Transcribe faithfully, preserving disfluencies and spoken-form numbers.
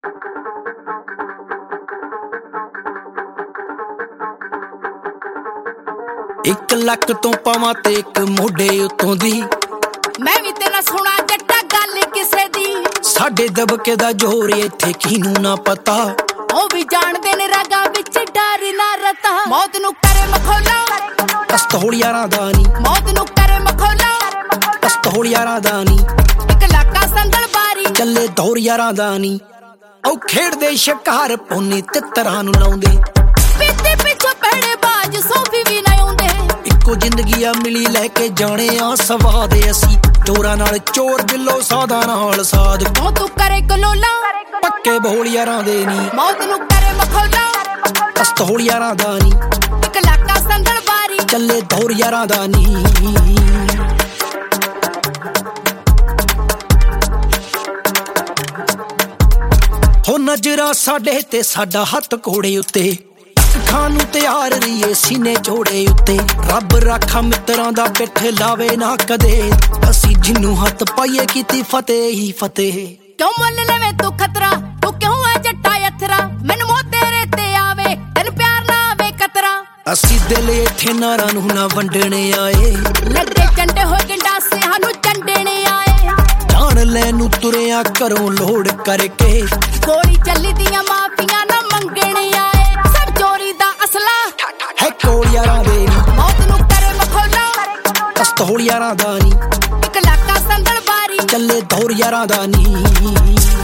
एक लख तो पावां ते एक मोढे उतों दी मैं भी तेरा सुना जट्टा गल किसे दी साडे दबके दा जोर इत्थे किनू ना पता ओ भी जानदे ने रगा विच डर ना रता मौत नु करे मखौला पिस्तौल यारां दा नी मौत नु करे मखौला पिस्तौल यारां दा नी एक लाका संदल बारी चले दौर यारां दा नी ओ खेड़दे शिकार पौने तितरां नु लाउंदे पीते पिछो पड़े बाज सोफी भी ना आउंदे इक्को जिंदगी आ मिली लेके जाने आ सवाद असी चोरां नाल चोर दिलो सादा नाल साध ओ तू करे कलोला पक्के बोल यारां दे नी मौत नु करे मखौला पिस्तौल यारां दा नी एक लाका संदल बारी चले दौर यारां दा नी हो नजरा साडे ते साडा हथ कोड़े उत्ते खानू तैयार रहीए सीने जोड़े उत्ते रब राखा मित्रां दा पिठ लावे ना कदे असी जिन्नू हथ पाइए कीती फतेह ही फतेह क्यों मुल लवे तू खतरा तू क्यों है जट्टा अथरा मैनू मो तेरे ते आवे तेन प्यार ना आवे कतरा असी दिल इत्थे नारां नू ना वंडणे आए लड्डे चंडे हो गंडासे हानू चंडणे आए जान लैनू तुरिया करों लोड़ करके गोली चली दियां माफियां ना मंगणे आए सब चोरी दा असला है कोल यारां दे नी मौत नू करे मखौला पिस्तौल यारां दा नी एक लाका संदल बारी चले दौर यारां दा नी।